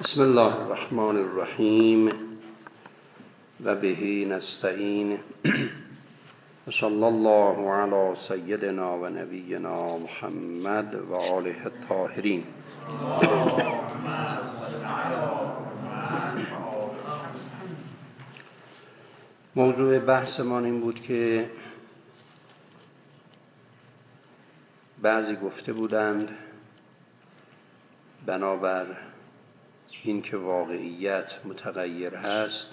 بسم الله الرحمن الرحیم و به نستعین و صلی الله علی سیدنا و نبینا محمد و آله الطاهرین. موضوع بحثمان این بود که بعضی گفته بودند بنابر این که واقعیت متغیر هست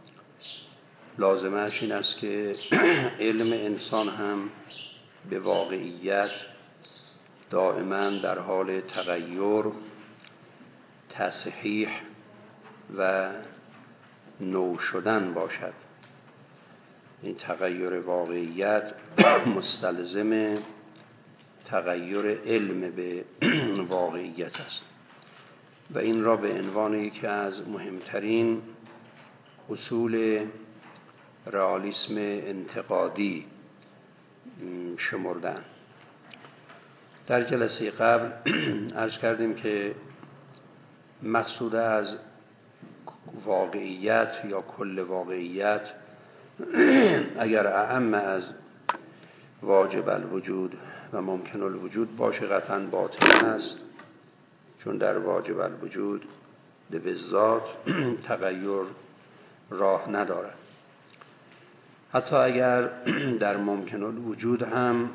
لازمش این است که علم انسان هم به واقعیت دائما در حال تغییر، تصحیح و نو شدن باشد. این تغییر واقعیت مستلزم تغییر علم به واقعیت است و این را به عنوان یکی از مهمترین اصول رئالیسم انتقادی شمردن. در جلسه قبل عرض کردیم که مقصود از واقعیت یا کل واقعیت اگر اعم از واجب الوجود و ممکن الوجود باشه قطعاً باطل است، چون در واجب الوجود به ذات تغییر راه ندارد. حتی اگر در ممکن الوجود هم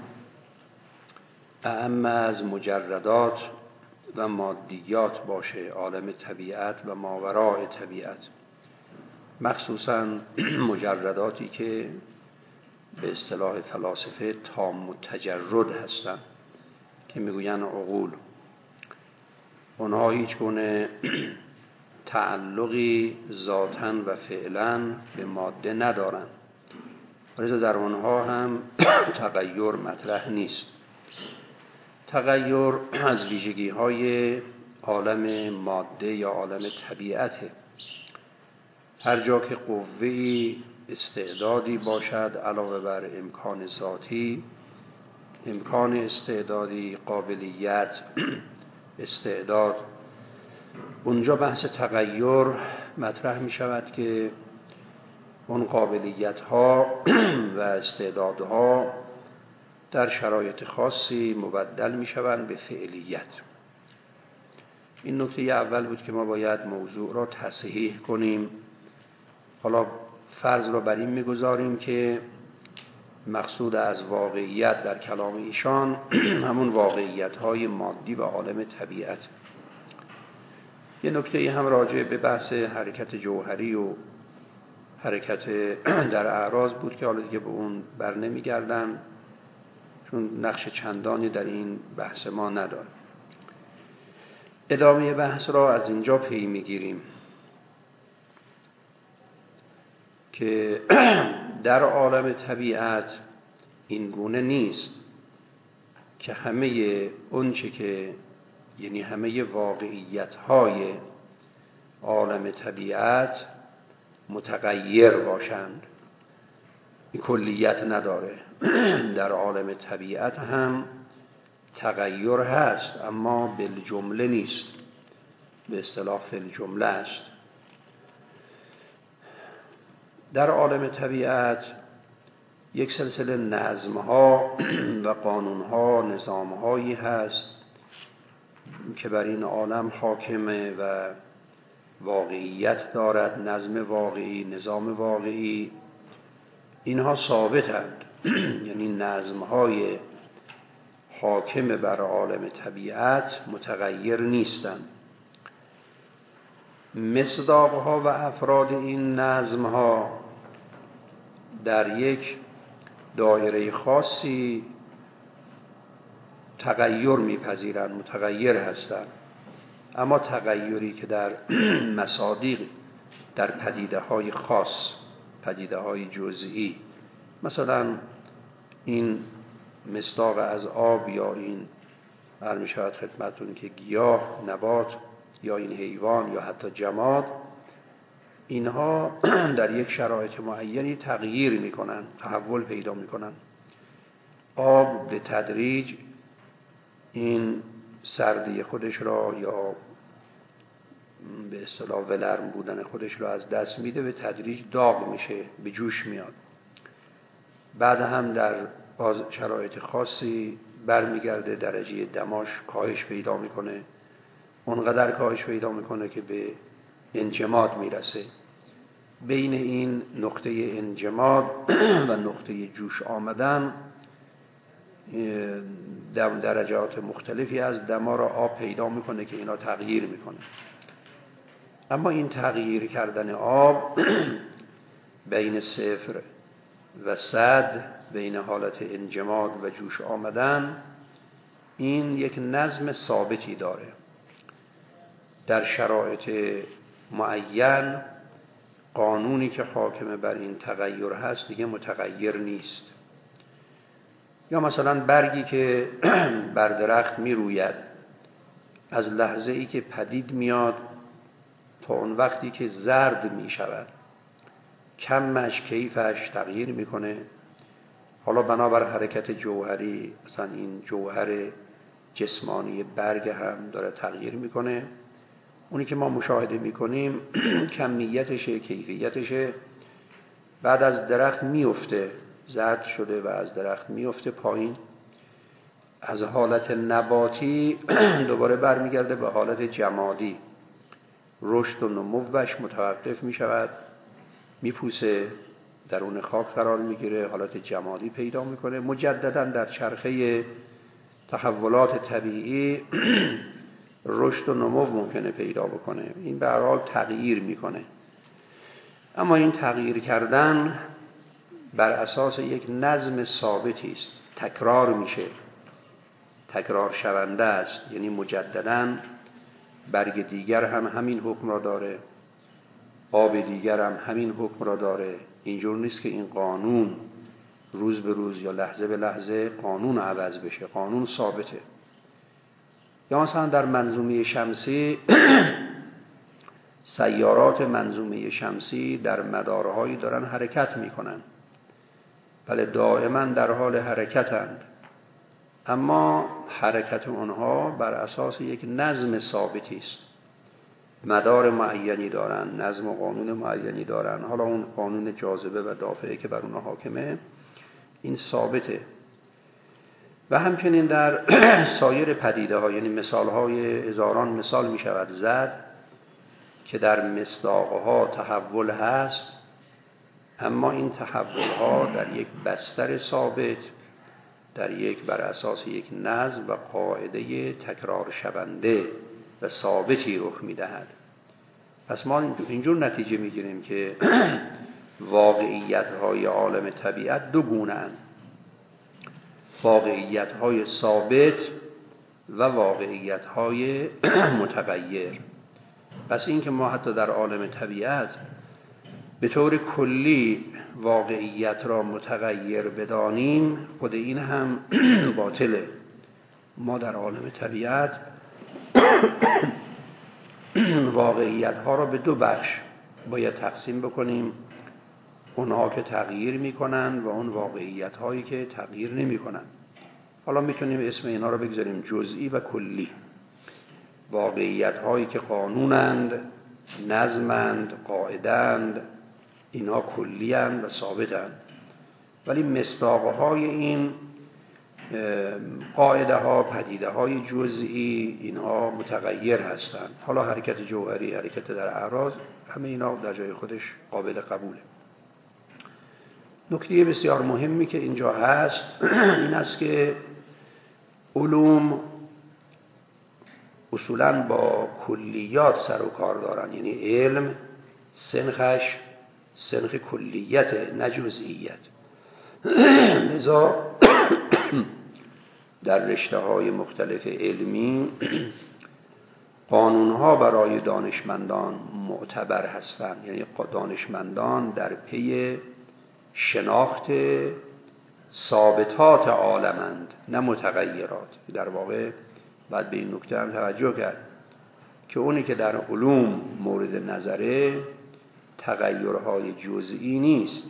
اعم از مجردات و مادیات باشه، عالم طبیعت و ماوراء طبیعت، مخصوصاً مجرداتی که به اصطلاح فلاسفه تام التجرد هستند که میگویند عقول، اونها هیچ گونه تعلقی ذاتاً و فعلاً به ماده ندارند، لذا در اونها هم تغییر مطرح نیست. تغییر از ویژگی های عالم ماده یا عالم طبیعته. هر جا که قوه‌ای استعدادی باشد علاوه بر امکان ذاتی، امکان استعدادی، قابلیت، استعداد، اونجا بحث تغییر مطرح می شود که اون قابلیت ها و استعدادها در شرایط خاصی مبدل می شوند به فعلیت. این نکته اول بود که ما باید موضوع را تصحیح کنیم. حالا فرض را بر این می‌گذاریم که مقصود از واقعیت در کلام ایشان همون واقعیت‌های مادی و عالم طبیعت. یه نکته هم راجع به بحث حرکت جوهری و حرکت در اعراض بود که حالا دیگه به اون بر نمیگردم چون نقش چندانی در این بحث ما نداره. ادامه بحث را از اینجا پی میگیریم که در عالم طبیعت این گونه نیست که همه اونچه که یعنی همه واقعیت‌های عالم طبیعت متغیر باشند. این کلیت نداره. در عالم طبیعت هم تغییر هست اما بالجمله نیست، به اصطلاح فی‌الجمله است. در عالم طبیعت یک سلسله نظم‌ها و قانون‌ها، نظام‌هایی هست که بر این عالم حاکمه و واقعیت دارد. نظم واقعی، نظام واقعی، اینها ثابتند. یعنی نظم‌های حاکم بر عالم طبیعت متغیر نیستند. مصداق‌ها و افراد این نظم‌ها در یک دایره خاصی تغییر می‌پذیرند، متغیر هستند. اما تغییری که در مصادیق، در پدیده‌های خاص، پدیده‌های جزئی، مثلا این مصداق از آب یا این عرض می‌شود خدمتتون که گیاه، نبات یا این حیوان یا حتی جماد، اینها در یک شرایط معینی تغییر میکنن، تحول پیدا میکنن. آب به تدریج این سردی خودش را یا به اصطلاح ولرم بودن خودش رو از دست میده، به تدریج داغ میشه، به جوش میاد. بعد هم در شرایط خاصی برمیگرده، درجه دماش کاهش پیدا میکنه، اونقدر کاهش پیدا میکنه که به انجماد میرسه. بین این نقطه انجماد و نقطه جوش آمدن درجات مختلفی از دما را آب پیدا میکنه که اینا تغییر میکنه. اما این تغییر کردن آب بین 0 و 100، بین حالت انجماد و جوش آمدن، این یک نظم ثابتی داره. در شرایط معین قانونی که حاکم بر این تغییر هست دیگه متغیر نیست. یا مثلا برگی که بر درخت می روید، از لحظه ای که پدید میاد تا اون وقتی که زرد می شود، کمش کیفش تغییر میکنه. حالا بنابر حرکت جوهری مثلا این جوهر جسمانی برگ هم داره تغییر میکنه. اونی که ما مشاهده میکنیم کمیتشه، کیفیتشه. بعد از درخت میفته، زرد شده و از درخت میفته پایین، از حالت نباتی دوباره برمیگرده به حالت جمادی. رشد و نموش متوقف میشود، میپوسه، درون خاک قرار میگیره، حالت جمادی پیدا میکنه. مجددا در چرخه تحولات طبیعی رشد و نمو ممکنه پیدا بکنه. این به هر حال تغییر میکنه. اما این تغییر کردن بر اساس یک نظم ثابتی است، تکرار میشه، تکرار شونده است. یعنی مجددا برگ دیگر هم همین حکم را داره، آب دیگر هم همین حکم را داره. اینجور نیست که این قانون روز به روز یا لحظه به لحظه قانون عوض بشه، قانون ثابته. یا مثلا در منظومه شمسی سیارات منظومه شمسی در مدارهایی دارن حرکت میکنن، بله دائما در حال حرکتند، اما حرکت اونها بر اساس یک نظم ثابتی است. مدار معینی دارن، نظم و قانون معینی دارن. حالا اون قانون جاذبه و دافعه که بر اونها حاکمه این ثابته. و همچنین در سایر پدیده ها، یعنی مثال های هزاران مثال می شود زد که در مصداق ها تحول هست، اما این تحول ها در یک بستر ثابت، در یک بر اساس یک نظم و قاعده تکرار شونده و ثابتی رخ می دهد. پس ما اینجور نتیجه می گیریم که واقعیت های عالم طبیعت دو گونه اند: واقعیت های ثابت و واقعیت های متغیر. پس این که ما حتی در عالم طبیعت به طور کلی واقعیت را متغیر بدانیم، خود این هم باطله. ما در عالم طبیعت واقعیت ها را به دو بخش باید تقسیم بکنیم: اونها که تغییر میکنن و اون واقعیت هایی که تغییر نمیکنن. حالا میتونیم اسم اینا را بگذاریم جزئی و کلی. واقعیت هایی که قانونند، نظمند، قاعدند، اینها کلی‌اند و ثابتند. ولی مصداق های این قاعده ها، پدیده های جزئی، اینها متغیر هستند. حالا حرکت جوهری، حرکت در اعراض، همه اینا در جای خودش قابل قبوله. نکته بسیار مهمی که اینجا هست این است که علوم اصولاً با کلیات سر و کار دارن. یعنی علم سنخش سنخ کلیت، نه جزئیت. لذا در رشته‌های مختلف علمی قانون‌ها برای دانشمندان معتبر هستند. یعنی دانشمندان در پی شناخت ثابتات عالمند، نه متغیرات. در واقع باید به این نکته هم توجه کرد که اونی که در علوم مورد نظره تغیرهای جزئی نیست،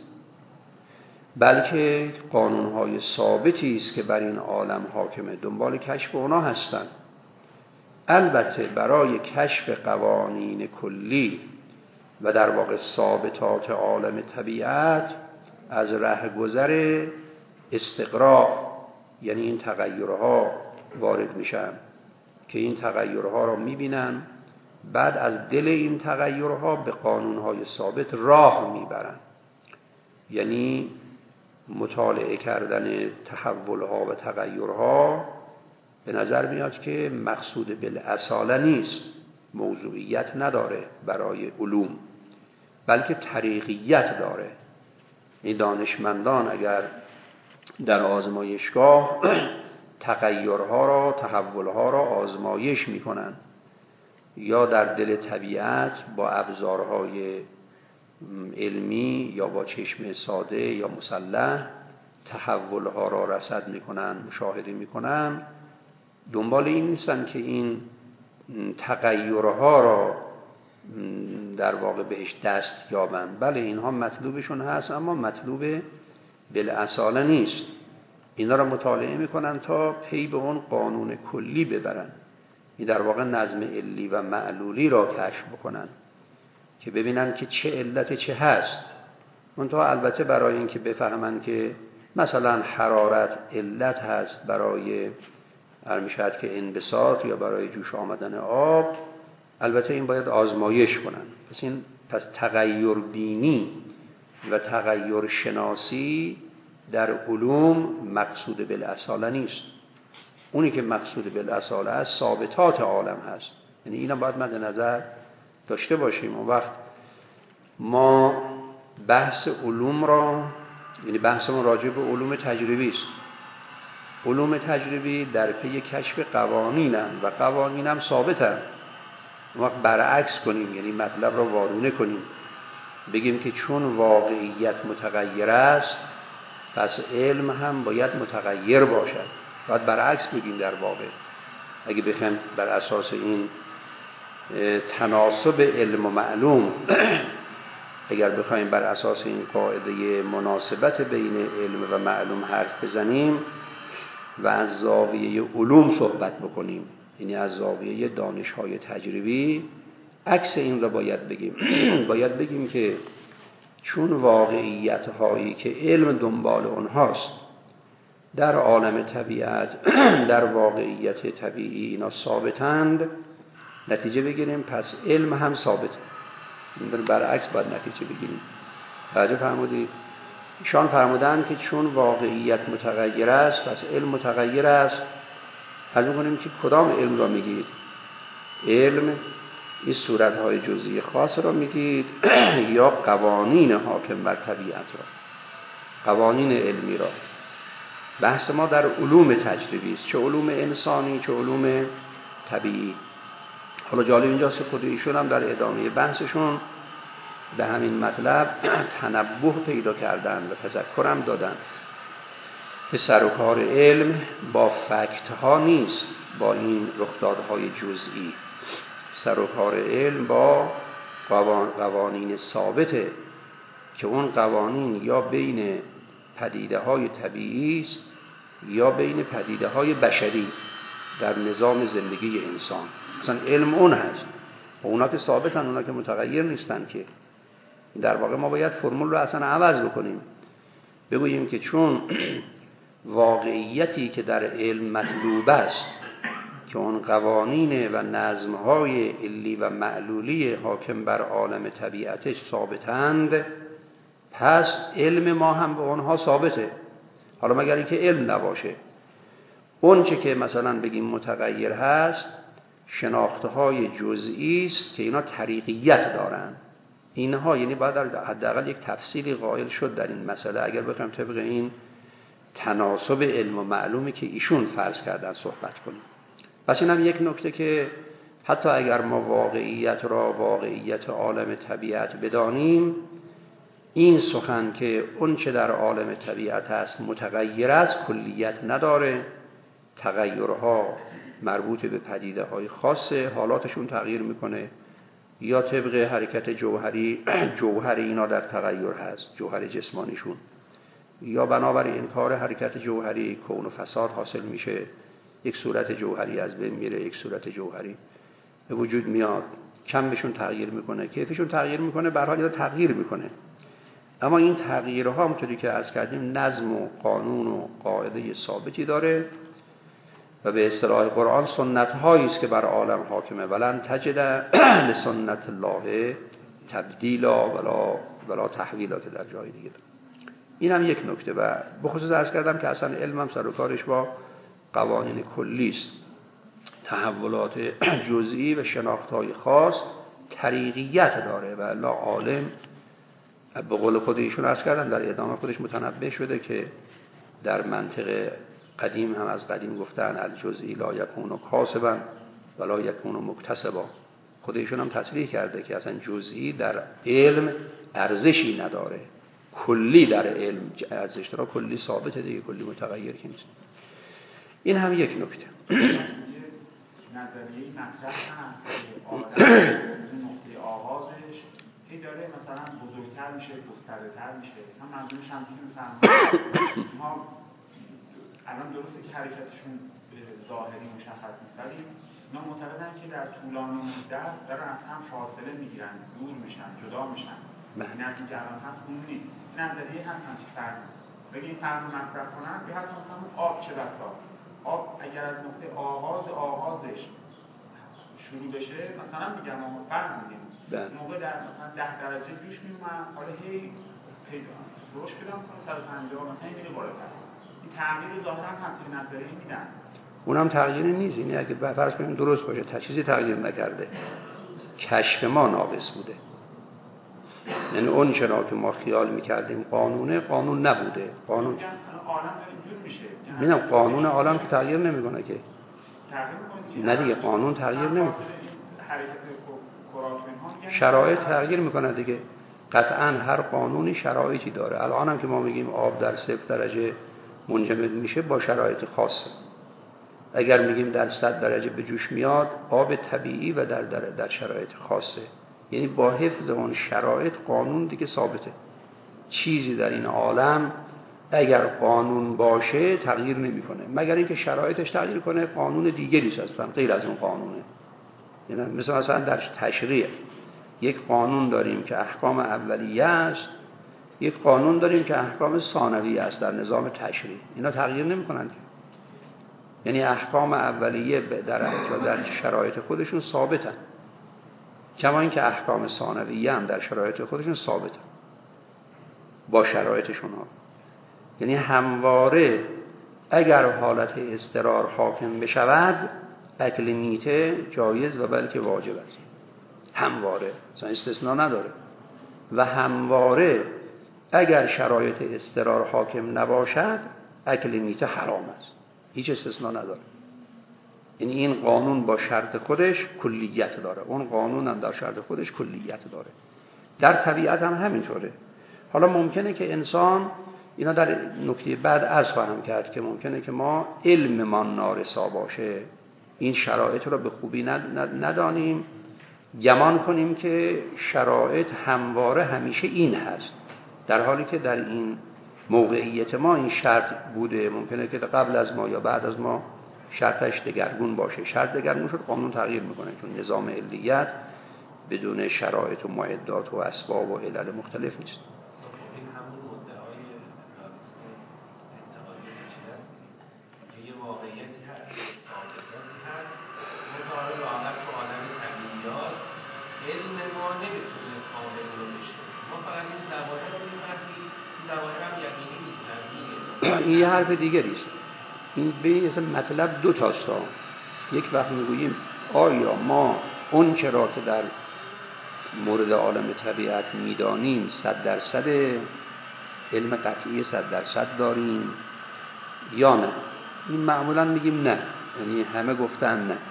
بلکه قانونهای ثابتی است که بر این عالم حاکمه. دنبال کشف اونا هستند. البته برای کشف قوانین کلی و در واقع ثابتات عالم طبیعت از رهگذر استقراء، یعنی این تغیرها وارد میشن که این تغیرها را میبینن، بعد از دل این تغیرها به قانونهای ثابت راه میبرن. یعنی مطالعه کردن تحولها و تغیرها به نظر میاد که مقصود بالاصاله نیست، موضوعیت نداره برای علوم، بلکه طریقیت داره. این دانشمندان اگر در آزمایشگاه تغیرها را، تحولها را آزمایش میکنن یا در دل طبیعت با ابزارهای علمی یا با چشم ساده یا مسلح تحولها را رصد میکنن، مشاهده میکنن، دنبال این نیستن که این تغیرها را در واقع بهش دست یابن. بله اینها مطلوبشون هست، اما مطلوب بالاصاله نیست. اینا را مطالعه میکنن تا پی به اون قانون کلی ببرن، این در واقع نظم علی و معلولی را کشف بکنن که ببینن که چه علت چه هست. منتها البته برای اینکه بفهمن که مثلا حرارت علت هست برای میشد که انبساط یا برای جوش آمدن آب، البته این باید آزمایش کنن. پس تغییر بینی و تغییر شناسی در علوم مقصود بالاصاله نیست. اونی که مقصود بالاصاله است ثابتات عالم هست. یعنی اینا باید مد نظر داشته باشیم. اون وقت ما بحث علوم را، یعنی بحثمون راجع به علوم تجربی است. علوم تجربی در پی کشف قوانینن و قوانینم ثابتن. اون وقت برعکس کنیم، یعنی مطلب را وارونه کنیم، بگیم که چون واقعیت متغیر است پس علم هم باید متغیر باشد. باید برعکس بگیم در واقع. اگه بخوایم بر اساس این تناسب علم و معلوم اگر بخوایم بر اساس این قاعده مناسبت بین علم و معلوم حرف بزنیم و از زاویه علوم صحبت بکنیم، یعنی از زاویه دانش‌های تجربی، عکس این را باید بگیم. باید بگیم که چون واقعیت‌هایی که علم دنبال اونهاست در عالم طبیعت، در واقعیت طبیعی اینا ثابتند، نتیجه بگیریم پس علم هم ثابت. برعکس باید نتیجه بگیریم. توجه فرمودید؟ ایشان فرمودند که چون واقعیت متغیر است پس علم متغیر است. حالا می‌گونیم که کدام علم را میگید؟ علم این صورت‌های جزئی خاص را میگید یا قوانین حاکم بر طبیعت را، قوانین علمی را؟ بحث ما در علوم تجربی است، چه علوم انسانی چه علوم طبیعی. حالا جالب اینجاست که خود ایشون هم در ادامه بحثشون به همین مطلب تنبه پیدا کردن و تذکرم دادن که سر و کار علم با فکت ها نیست، با این رخدادهای جزئی. سر و کار علم با قوانین ثابته که اون قوانین یا بین پدیده های طبیعی است یا بین پدیده های بشری در نظام زندگی انسان. مثلا علم اون هست، اونا که ثابتن، اونا که متغیر نیستن. که در واقع ما باید فرمول رو اصلا عوض بکنیم، بگوییم که چون واقعیتی که در علم مطلوب است که اون قوانین و نظم‌های علی و معلولی حاکم بر عالم طبیعتش ثابتند، پس علم ما هم به اونها ثابته. حالا مگر اینکه علم نباشه، اون چه که مثلا بگیم متغیر هست شناخته‌های جزئی است که اینا طریقیت دارن. اینها یعنی باید حداقل یک تفصیلی قائل شد در این مسئله اگر بخوایم طبق این تناسب علم و معلومی که ایشون فرض کردن صحبت کنیم. پس اینم یک نکته که حتی اگر ما واقعیت را واقعیت عالم طبیعت بدانیم، این سخن که اون چه در عالم طبیعت است متغیر است کلیت نداره. تغیرها مربوط به پدیده های خاصه، حالاتشون تغییر میکنه، یا طبق حرکت جوهری، جوهر اینا در تغییر هست، جوهر جسمانیشون، یا بنابر انکار حرکت جوهری کون و فساد حاصل میشه، یک صورت جوهری از بین میره، یک صورت جوهری به وجود میاد، کمشون تغییر میکنه، کیفشون تغییر میکنه، به هر حال تغییر میکنه. اما این تغییرها همونطوری که عرض کردیم نظم و قانون و قاعده ثابتی داره و به اصطلاح قرآن سنت هایی است که بر عالم حاکمه. ولن تجد لسنت الله تبدیلا ولا تحویلات در جای دیگه. این هم یک نکته. و به خصوص عرض کردم که اصلا علم هم سر و کارش با قوانین کلی است. تحولات جزئی و شناخت‌های خاص طریقیت داره و الا عالم به قول خود ایشون عرض کردم در ادامه خودش متنبه شده که در منطق قدیم هم از قدیم گفتن الجزئی لا یکون کاسبا ولا یکون مکتسبا. خود ایشون هم تصریح کرده که اصلا جزئی در علم ارزشی نداره، کلی در علم ارزش داره، کلی ثابته دیگه، کلی متغیر که نیست. این هم یک نکته. نظریه مطرح هست که آدم نقطه آغازش هی داره مثلا بزرگتر میشه، گسترده‌تر میشه. هم منظورش هم که ما الان درسته که حرکتشون ظاهری مشخص نیست، ولی اینا معتقدن که در طولانی مدت دارن از هم فاصله میگیرن، دور میشن، جدا میشن. این از این که الان هست اون نیست. نظریه هست همچی فرق نیست. بگه این فرق مطرح کنن که حتی مثلا آب چه بسا آب اگر از نقطه آغازش شروع بشه، مثلا میگم ما فرض میگیم موقع در مثلا 10 درجه جوش میومد، حالا هی روش پیدا میکنه 150 مثلا میره بالاتر. این تغییر ظاهرا هم توی نظریه میدن. اونم تغییری نیست. یعنی اگه فرض کنیم درست باشه چیزی تغییر نکرده، کشف ما ناقص بوده. یعنی اون چرا که ما خیال میکردیم قانون نبوده. قانون عالم اینجور میشه. میگم قانون عالم که تغییر نمیکنه که. نه دیگه قانون تغییر نمیکنه. شرایط تغییر میکنه دیگه. قطعا هر قانونی شرایطی داره. الان هم که ما میگیم آب در 0 درجه منجمد میشه با شرایط خاصه. اگر میگیم در 100 درجه به جوش میاد، آب طبیعی و در شرایط خاصه. یعنی با حفظ اون شرایط قانون دیگه ثابته. چیزی در این عالم اگر قانون باشه تغییر نمیکنه، مگر اینکه شرایطش تغییر کنه، قانون دیگری هستن غیر از اون قانونه. یعنی مثلا در تشریع یک قانون داریم که احکام اولیه است، یک قانون داریم که احکام ثانویه است در نظام تشریع. اینا تغییر نمیکنن. یعنی احکام اولیه در شرایط خودشون ثابتن، کما اینکه احکام ثانویه هم در شرایط خودشون ثابتن با شرایطشون ها. یعنی همواره اگر حالت اضطرار حاکم بشود اکل میته جایز و بلکه واجب است. همواره، مثلا استثناء نداره. و همواره اگر شرایط اضطرار حاکم نباشد اکل میته حرام است. هیچ استثناء نداره. یعنی این قانون با شرط خودش کلیت داره، اون قانون هم در شرط خودش کلیت داره. در طبیعت هم همینطوره. حالا ممکنه که انسان، اینا در نکته بعد از خواهم کرد که ممکنه که ما علم ما نارسا باشه، این شرایط رو به خوبی ندانیم، گمان کنیم که شرایط همواره همیشه این هست، در حالی که در این موقعیت ما این شرط بوده. ممکنه که قبل از ما یا بعد از ما شرطش دگرگون باشه. شرط دگرگون شد قانون تغییر میکنه، چون نظام علیت بدون شرایط و معدات و اسباب و علل مختلف نیست. این یه حرف دیگری است. این به اصلا مطلب دو تاست. یک وقت میگوییم آیا ما اون چرا که در مورد عالم طبیعت میدانیم 100% علم قطعی 100% داریم یا نه؟ این معمولا میگیم نه. یعنی همه گفتن نه.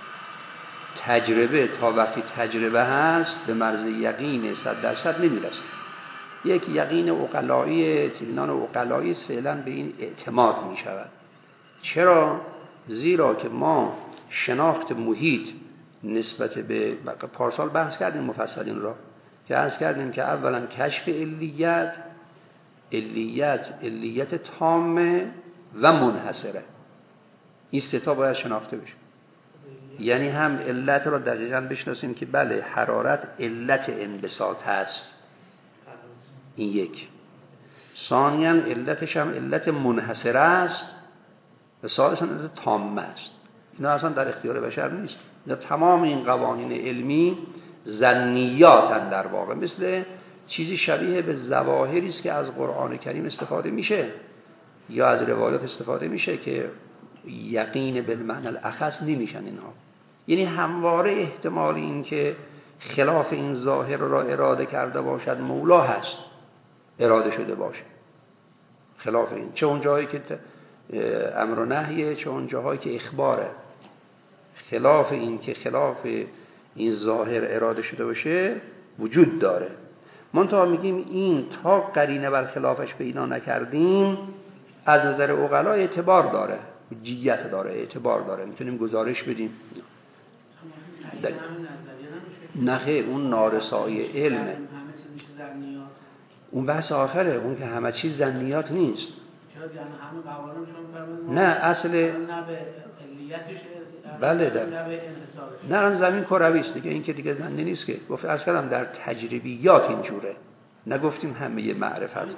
تجربه تا وقتی تجربه هست به مرز یقین 100% نمیرسه. یک یقین عقلایی، اطمینان عقلایی فعلا به این اعتماد می شود. چرا؟ زیرا که ما شناخت محیط نسبت به پارسال بحث کردیم مفصل این را که عرض کردیم که اولا کشف علیت تامه و منحصره. این سه تا باید شناخته بشه. یعنی هم علت را دقیقاً بشناسیم که بله حرارت علت انبساط هست، این یک. ثانیاً علتش هم علت منحصره است و ثالثاً علت تامه است. اینا اصلا در اختیار بشر نیست. تمام این قوانین علمی ظنیاتن در واقع، مثل چیزی شبیه به ظواهری است که از قرآن کریم استفاده میشه یا از روایات استفاده میشه که یقین بالمعنی الاخص نمیشن اینها. یعنی همواره احتمال این که خلاف این ظاهر را اراده کرده باشد مولا هست، اراده شده باشه خلاف این، چه اون جایی که امر و نهیه، چه اون جایی که اخباره. خلاف این که خلاف این ظاهر اراده شده باشه وجود داره. منتها میگیم این تا قرینه بر خلافش پیدا نکردیم از نظر عقلا اعتبار داره، جیت داره، اعتبار داره، میتونیم گزارش بدیم. نه اون نارسایی علمه، اون بحث آخره، اون که همه چیز ظنیات نیست. نه اصل بله ده. نه اون زمین کروی است دیگه، این که دیگه ظنی نیست که. گفت از کلام در تجربیات اینجوره، نگفتیم همه معرفت ها.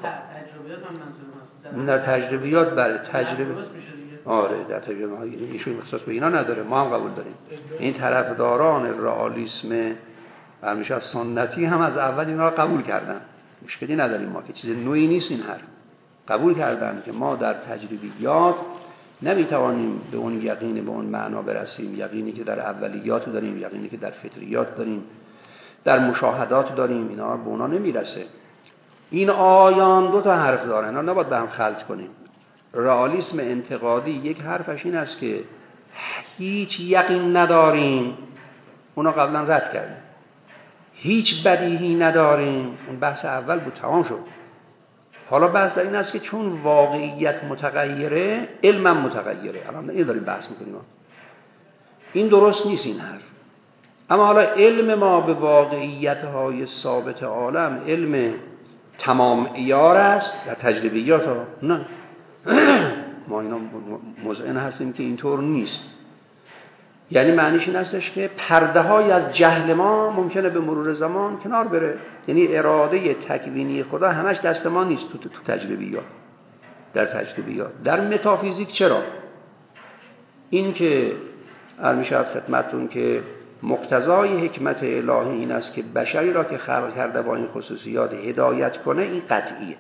در تجربیات برای تجربه آره در تجربه های ایشون اختصاص به اینا نداره، ما هم قبول داریم. این طرفداران رئالیسم همیشه سنتی هم از اول اینا رو قبول کردن، مشکلی نداریم ما که چیز نوعی نیست. این هر قبول کردن که ما در تجربیات نمیتوانیم به اون یقین، به اون معنا برسیم، یقینی که در اولیات داریم، یقینی که در فطریات داریم، در مشاهدات داریم، اینا به اونا نمیرسه. این آیان دو تا حرف دارن، اینا نباید به هم خلط کنیم. رئالیسم انتقادی یک حرفش این است که هیچ یقین نداریم، اونا قبلا رد کردیم. هیچ بدیهی نداریم، اون بحث اول بود، تمام شد. حالا بحث در این است که چون واقعیت متغیره، علمم متغیره. الان این داریم بحث میکنیم. این درست نیست این حرف. اما حالا علم ما به واقعیت‌های ثابت عالم علم تمام عیار است در تجربیات ها. نه ما اینا مذعن هستیم که اینطور نیست. یعنی معنیش این هستش که پرده های از جهل ما ممکنه به مرور زمان کنار بره. یعنی اراده تکوینی خدا همش دست ما نیست تو تجربیات. در تجربیات در متافیزیک چرا؟ این که میشه خدمتتون که مقتضای حکمت الهی این است که بشری را که خلق کرده با این خصوصیات هدایت کنه، این قطعیه.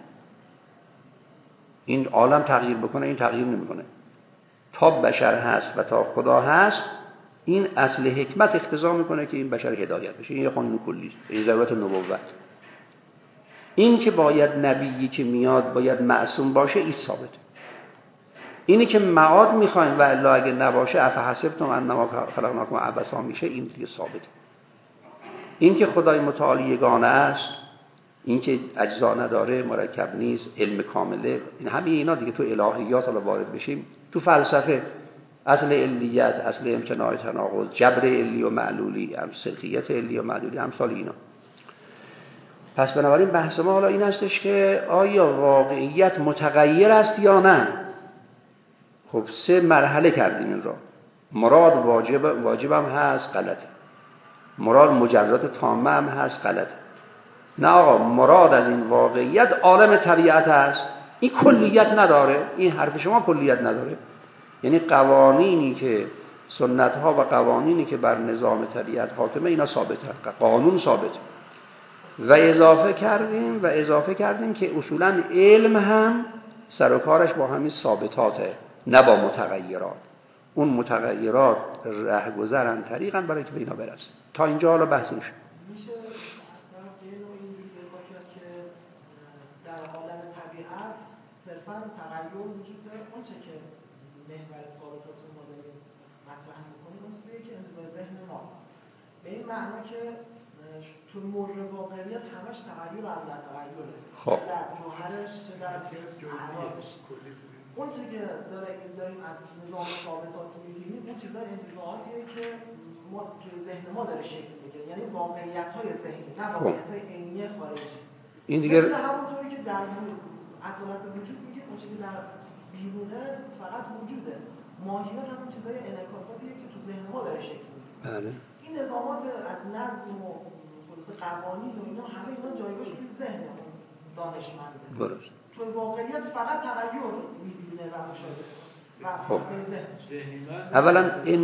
این عالم تغییر بکنه، این تغییر نمیکنه. تا بشر هست و تا خدا هست، این اصل حکمت اقتضا میکنه که این بشر هدایت بشه. این یه قانون کلی است، این ضرورت نبوت. این که باید نبیی که میاد باید معصوم باشه، این ثابت. اینی که معاد میخوایم و الا اگه نباشه افحسبتم انما خلقناکم عبثا میشه، این دیگه ثابت. این که خدای متعال یگانه است، این که اجزا نداره، مرکب نیست، علم کامله، این همه اینا دیگه تو الهیات حالا وارد بشیم. تو فلسفه اصل علیت، اصل امتناع تناقض، جبر علی و معلولی، سلخیت علی و معلولی، امثال اینا. پس بنابراین بحث ما حالا این هستش که آیا واقعیت متغیر است یا نه؟ خب سه مرحله کردیم این را. مراد واجب هم هست، غلطه. مراد مجرد تامه هم هست، غلطه. نه آقا، مراد از این واقعیت عالم طبیعت هست، این کلیت نداره. این حرف شما کلیت نداره. یعنی قوانینی که سنت ها و قوانینی که بر نظام طبیعت حاکمه، اینا ثابته، قانون ثابته. و اضافه کردیم که اصولا علم هم سر و کارش با همین ثابتاته، نه با متغیرات. اون متغیرات رهگذرن، طریقن برای که به اینا برسه. تا اینجا حالا بحث میشه. در عالم طبیعت صرفاً تغییر وجود داره، اونچه که محور ثابتات ما داریم مطرح می‌کنیم اون چیزیه که انتظار ذهن ما. به این معنا که تو مورد واقعیت همش تغییر و عدم تغییره. خب در جوهرش چه در اعراضش. اون چیزی که داریم از نظام ثابتات می‌گیریم، اون چیزا انتظاراتیه که ذهن ما داره شکل می‌گیره. یعنی واقعیت‌های ذهنی، نه واقعیت‌های عینی خارجی. این دیگه همونطوری که در اصالت وجود میگه اون چیزی در بیرونه فقط وجوده، ماهیت همون چیزای انعکاساتیه که تو ذهن ما داره شکل میگیره. بله. این نظامات از نظم و قوانین و اینا همه اینا جایگاهش توی ذهن دانشمنده. درست. تو واقعیت فقط تغییر می‌بینه روش شده. خب اولا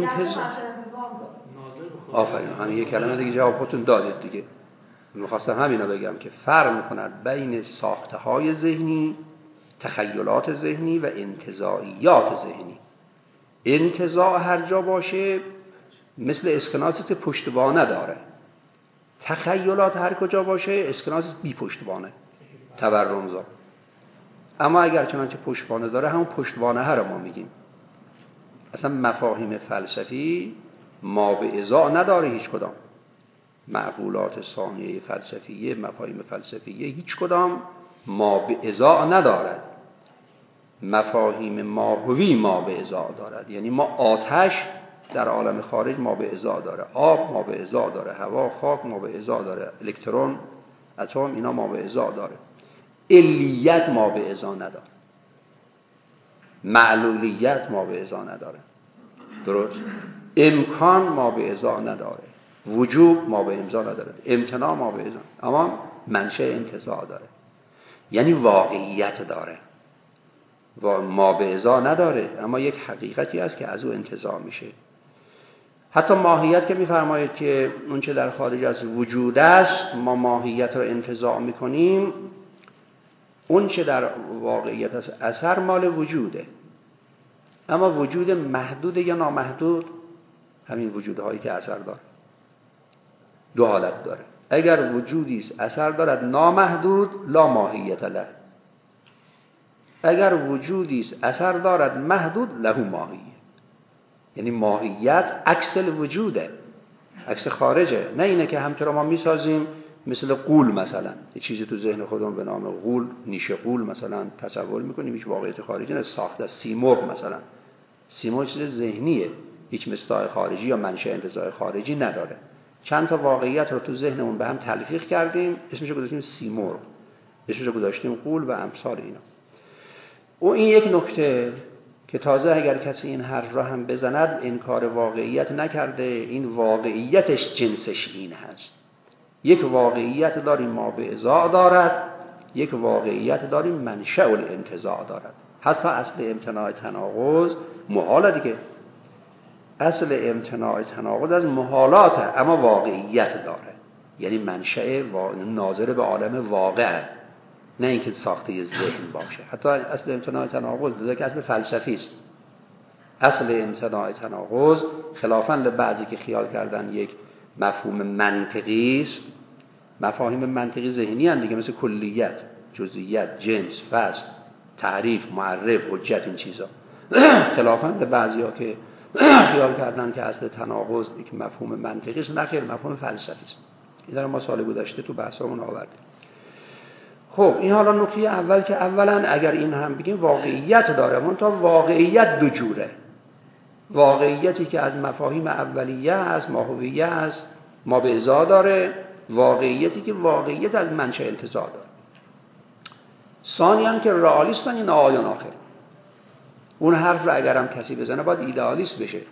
آفرین، همین یک کلمه دیگه جواب خودتون دادید دیگه. می‌خواستم همینا بگم که فرق می‌کند بین ساخته‌های ذهنی، تخیلات ذهنی و انتزاعیات ذهنی. انتزاع هر جا باشه مثل اسکناست پشتوانه داره. تخیلات هر کجا باشه اسکناست بی پشتوانه، تورمزا. اما اگر چنانچه پشتوانه داره همون پشتوانه ها رو ما میگیم. اصلا مفاهیم فلسفی ما به ازا نداره هیچ کدام. معقولات ثانیه فلسفیه، مفاهیم فلسفیه هیچ کدام ما به ازا ندارد. مفاهیم ماهوی ما به ازا دارد. یعنی ما آتش در عالم خارج ما به ازا داره، آب ما به ازا داره، هوا، خاک ما به ازا داره، الکترون، اتم اینا ما به ازا داره. علیت ما به ازا نداره، معلولیت ما به ازا نداره، درست؟ امکان ما به ازا نداره، وجوب ما به ازا نداره، امتناع ما به ازا، اما منشأ انتزاع داره. یعنی واقعیت داره و ما به ازا نداره، اما یک حقیقتی است که از او انتزاع میشه. حتی ماهیت که میفرمایید که اون چه در خارج از وجود است ما ماهیت رو انتزاع میکنیم، اون چه در واقعیت است اثر مال وجوده. اما وجود محدود یا نامحدود، همین وجودهایی که اثر داره دو حالت داره. اگر وجودی است اثر دارد نامحدود لا ماهیت له، اگر وجودی است اثر دارد محدود له ماهیت. یعنی ماهیت عکس الوجوده، عکس خارجه، نه اینه که همچنان ما میسازیم مثل غول مثلا یه چیزی تو ذهن خودمون به نام غول، نیشه غول مثلا تصور میکنیم، هیچ واقعیت خارجی نه، ساخته از سیمرغ مثلا. سیمرغ چیز ذهنیه، هیچ مصداق خارجی یا منشأ انتزاع خارجی نداره. چند تا واقعیت رو تو ذهنمون به هم تلفیق کردیم، اسمش رو گذاشتیم سیمرغ، اسمش رو گذاشتیم غول و امثال اینا. و این یک نکته که تازه اگر کسی این حرف را هم بزند انکار واقعیت نکرده، این واقعیتش جنسش این هست. یک واقعیت داریم ما به ازا دارد، یک واقعیت داریم منشأ الانتزاع دارد. حتی اصل امتناع تناقض محاله دیگه، اصل امتناع تناقض از محالات، اما واقعیت داره، یعنی منشأ ناظر به عالم واقع، نه اینکه ساخته ذهن باشه. حتی اصل امتناع تناقض که اصل فلسفی است. اصل امتناع تناقض خلافاً لبعضی که خیال کردن یک مفهوم منطقی است، مفاهیم منطقی ذهنی هستند دیگه، مثل کلیت، جزئیات، جنس، فصل، تعریف، معرف، حجت، این چیزا. خلافاً لبعضی‌ها که خیال کردن که اصل تناقض یک مفهوم منطقی است، نه خیر، مفهوم فلسفی است. این ما سال گذشته تو بحثمون آوردیم. خب این حالا نکته اول که اولا اگر این هم بگیم واقعیت داره، منتها واقعیت دو جوره. واقعیتی که از مفاهیم اولیه است، ماهویه است، ما به ازا داره، واقعیتی که واقعیت از منشأ انتزاع داره. ثانیاً که رئالیستن این آیان آخر. اون حرف رو اگرم کسی بزنه باید ایدئالیست بشه.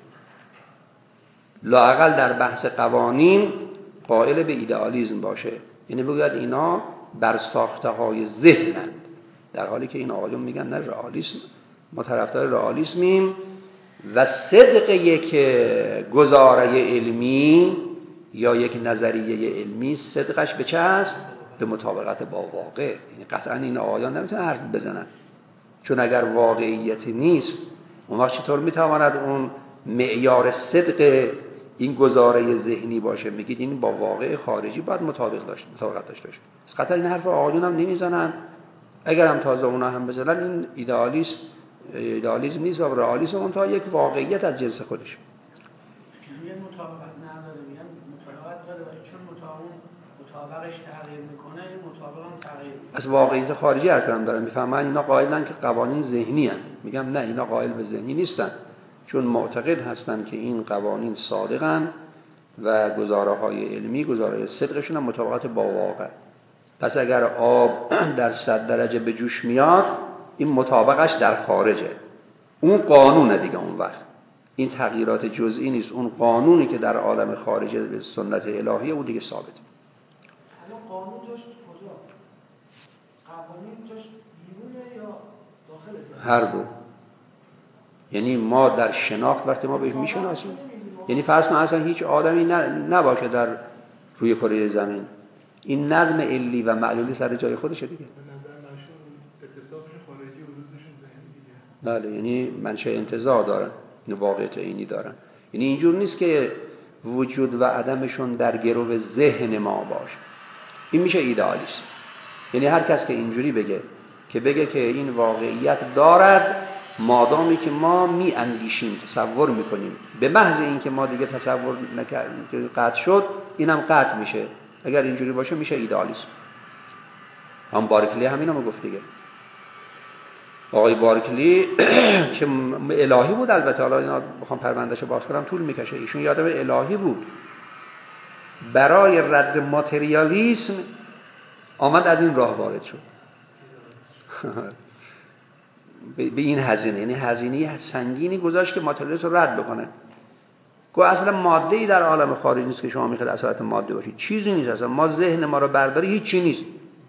لااقل در بحث قوانین قائل به ایدئالیسم باشه. یعنی بگوید اینا بر ساخته های ذهنند، در حالی که این آقایون میگن نه، رئالیسم، ما طرفدار رئالیسمیم و صدق یک گزاره علمی یا یک نظریه علمی صدقش به چه است؟ به مطابقت با واقع. یعنی قطعا این آقایان نمیتونن حرف بزنن، چون اگر واقعیتی نیست اون وقت چطور میتواند اون معیار صدق این گزاره ذهنی باشه؟ میگید این با واقع خارجی باید مطابقت داشته باشه. قطعا این حرف آقایون هم نمیزنن، اگر هم تازه اونا هم بزنن این ایدئالیسم نیست و رئالیسم اون تا یک واقعیت از جنس خودش. میگن مطابقت نداره، میگن مطابقت داره، چون مطابقش تغییر میکنه، مطابق هم تغییر میکنه. از واقعیت خارجی حرف دارن، میفهمن اینا قائلن که قوانین ذهنی هستند. میگم نه، اینا قائل به ذهنی نیستن، چون معتقد هستن که این قوانین صادقن و گزاره‌های علمی گزاره صدقشون هم مطابقت با واقع. پس اگر آب در 100 درجه به جوش میاد این مطابقش در خارجه، اون قانونه دیگه. اون وقت این تغییرات جزئی نیست، اون قانونی که در عالم خارج به سنت الهیه اون دیگه ثابته. الان قانون جاش کجا؟ قوانین جاش بیرونه یا داخل؟ هر دو. یعنی ما در شناخت وقتی ما بهش میشناسیم، یعنی فرض کن اصلا هیچ آدمی نباشه در روی کره زمین، این نظم علی و معلولی سر جای خودشه دیگه. بله، یعنی منشأ انتزاع دارن، این واقعیت عینی دارن. یعنی اینجور نیست که وجود و عدمشون در گرو ذهن ما باشه. این میشه ایدئالیسم. یعنی هر کس که اینجوری بگه که این واقعیت دارد، مادامی که ما می اندیشیم، تصور میکنیم، به محض اینکه ما دیگه تصور نکردیم که قطع شد، اینم قطع میشه. اگر اینجوری باشه میشه ایدئالیسم. هم بارکلی همینو گفت دیگه. آقای بارکلی که الهی بود، البته حالا اینا بخوام پروندهشو باز کنم طول میکشه، ایشون یادم الهی بود، برای رد ماتریالیسم آمد از این راه وارد شد. به این هزینه، یعنی هزینه سنگینی گذاشت که ماتریالیسم رو رد بکنه. گو اصلا ماده‌ای در عالم خارج نیست که شما میخواید اصالت ماده باشید، چیزی نیست اصلا. ما ذهن ما رو برداری هیچی نیست.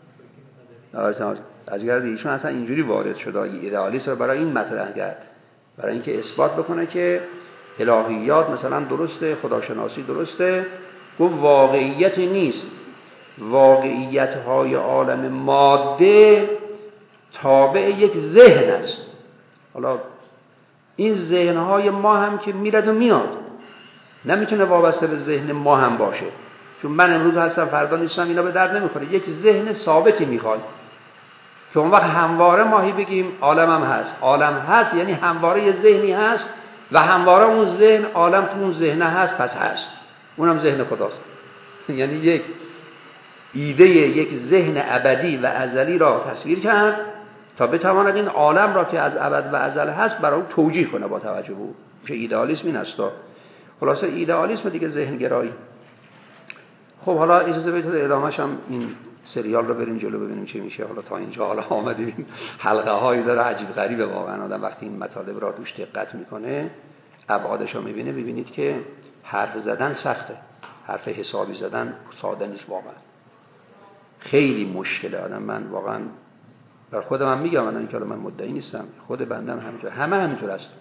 از گرد ایشون اصلا اینجوری وارد شد، ایدئالیسم رو برای این مطرح کرد، برای اینکه اثبات بکنه که الهیات مثلا درسته، خداشناسی درسته. گفت واقعیت نیست، واقعیت های عالم ماده تابع یک ذهن است. حالا این ذهن های ما هم که میرد و میاد، نمیتونه وابسته به ذهن ما هم باشه، چون من امروز هستم فردا نیستم، اینا به درد نمیخوره. یک ذهن ثابتی میخواد که اون وقت همواره ماهی بگیم عالمم هست. عالم هست یعنی همواره یه ذهنی هست و همواره اون ذهن، عالم تو اون ذهن هست، پس هست، اونم ذهن خداست. یعنی یک ایده، یک ذهن ابدی و ازلی را تصویر کرد تا بتواند این عالم را که از ابد و ازل هست برای او توجیه کنه با توجه به او. که ایدئالیسم این است. خلاصه ایدئالیسم دیگه ذهن گرایی. خب حالا اجازه بدید ادامه‌ش هم این سریال رو بریم جلو ببینیم چه میشه. حالا تا اینجا حالا آمدیم، حلقه هایی داره عجیب غریبه واقعا. آدم وقتی این مطالب را توش دقت میکنه، ابعادش رو میبینه، ببینید که حرف زدن سخته، حرف حسابی زدن ساده نیست واقعا، خیلی مشکله. آدم من واقعا بر خودم میگم، من اینکه من مدعی نیستم، خود بندم همینطور، همه همینطور است.